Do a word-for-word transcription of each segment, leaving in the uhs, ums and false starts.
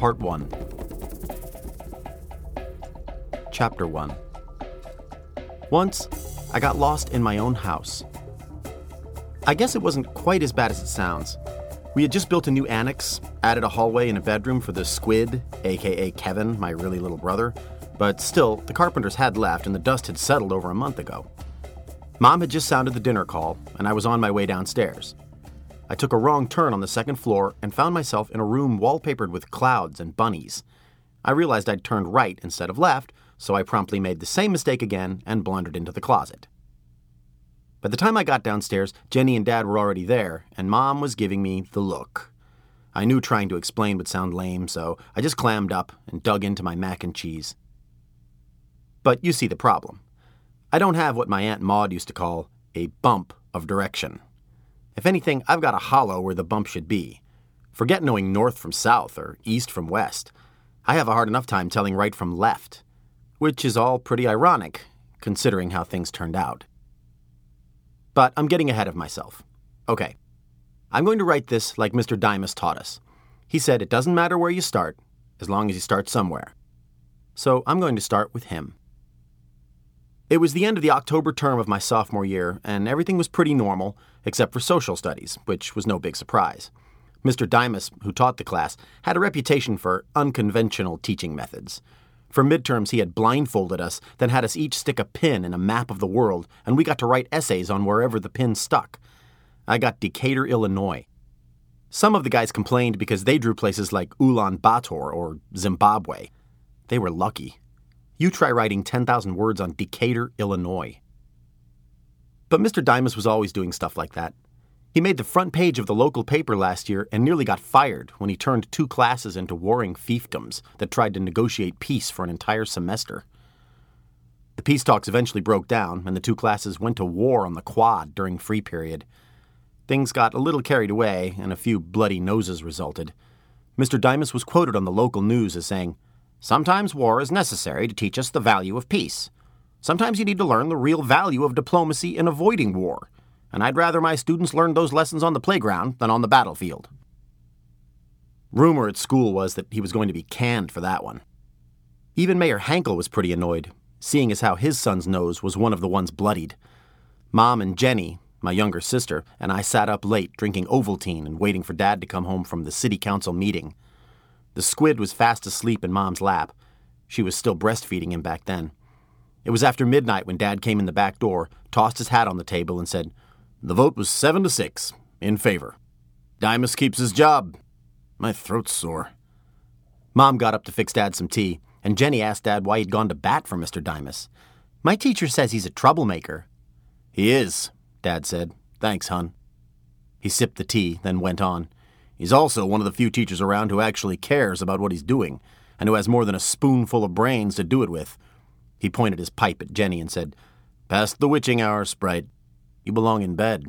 Part one. Chapter one. Once, I got lost in my own house. I guess it wasn't quite as bad as it sounds. We had just built a new annex, added a hallway and a bedroom for the squid, aka Kevin, my really little brother, but still, the carpenters had left and the dust had settled over a month ago. Mom had just sounded the dinner call, and I was on my way downstairs. I took a wrong turn on the second floor and found myself in a room wallpapered with clouds and bunnies. I realized I'd turned right instead of left, so I promptly made the same mistake again and blundered into the closet. By the time I got downstairs, Jenny and Dad were already there, and Mom was giving me the look. I knew trying to explain would sound lame, so I just clammed up and dug into my mac and cheese. But you see the problem. I don't have what my Aunt Maud used to call a bump of direction. If anything, I've got a hollow where the bump should be. Forget knowing north from south or east from west. I have a hard enough time telling right from left, which is all pretty ironic, considering how things turned out. But I'm getting ahead of myself. Okay, I'm going to write this like Mister Dimas taught us. He said it doesn't matter where you start, as long as you start somewhere. So I'm going to start with him. It was the end of the October term of my sophomore year, and everything was pretty normal, except for social studies, which was no big surprise. Mister Dimas, who taught the class, had a reputation for unconventional teaching methods. For midterms, he had blindfolded us, then had us each stick a pin in a map of the world, and we got to write essays on wherever the pin stuck. I got Decatur, Illinois. Some of the guys complained because they drew places like Ulaanbaatar or Zimbabwe. They were lucky. You try writing ten thousand words on Decatur, Illinois. But Mister Dimas was always doing stuff like that. He made the front page of the local paper last year and nearly got fired when he turned two classes into warring fiefdoms that tried to negotiate peace for an entire semester. The peace talks eventually broke down, and the two classes went to war on the quad during free period. Things got a little carried away, and a few bloody noses resulted. Mister Dimas was quoted on the local news as saying, "Sometimes war is necessary to teach us the value of peace. Sometimes you need to learn the real value of diplomacy in avoiding war. And I'd rather my students learn those lessons on the playground than on the battlefield." Rumor at school was that he was going to be canned for that one. Even Mayor Hankel was pretty annoyed, seeing as how his son's nose was one of the ones bloodied. Mom and Jenny, my younger sister, and I sat up late drinking Ovaltine and waiting for Dad to come home from the city council meeting. The squid was fast asleep in Mom's lap. She was still breastfeeding him back then. It was after midnight when Dad came in the back door, tossed his hat on the table, and said, "The vote was seven to six, in favor. Dimas keeps his job." My throat's sore. Mom got up to fix Dad some tea, and Jenny asked Dad why he'd gone to bat for Mister Dimas. "My teacher says he's a troublemaker." "He is," Dad said. "Thanks, hon." He sipped the tea, then went on. "He's also one of the few teachers around who actually cares about what he's doing, and who has more than a spoonful of brains to do it with." He pointed his pipe at Jenny and said, "Past the witching hour, Sprite. You belong in bed."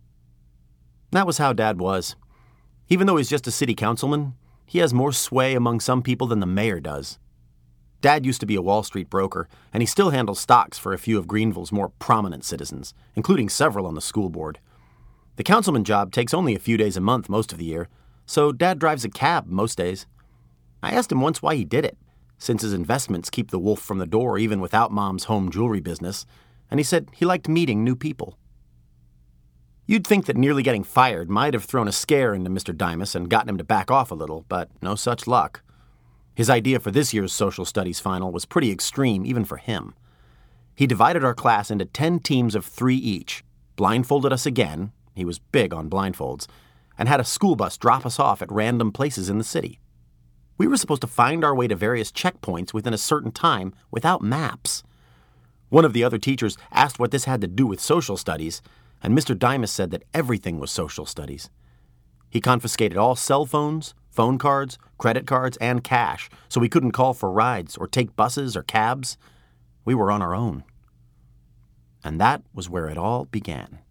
That was how Dad was. Even though he's just a city councilman, he has more sway among some people than the mayor does. Dad used to be a Wall Street broker, and he still handles stocks for a few of Greenville's more prominent citizens, including several on the school board. The councilman job takes only a few days a month most of the year, so Dad drives a cab most days. I asked him once why he did it, since his investments keep the wolf from the door even without Mom's home jewelry business, and he said he liked meeting new people. You'd think that nearly getting fired might have thrown a scare into Mister Dimas and gotten him to back off a little, but no such luck. His idea for this year's social studies final was pretty extreme even for him. He divided our class into ten teams of three each, blindfolded us again, he was big on blindfolds, and had a school bus drop us off at random places in the city. We were supposed to find our way to various checkpoints within a certain time without maps. One of the other teachers asked what this had to do with social studies, and Mister Dimas said that everything was social studies. He confiscated all cell phones, phone cards, credit cards, and cash, so we couldn't call for rides or take buses or cabs. We were on our own. And that was where it all began.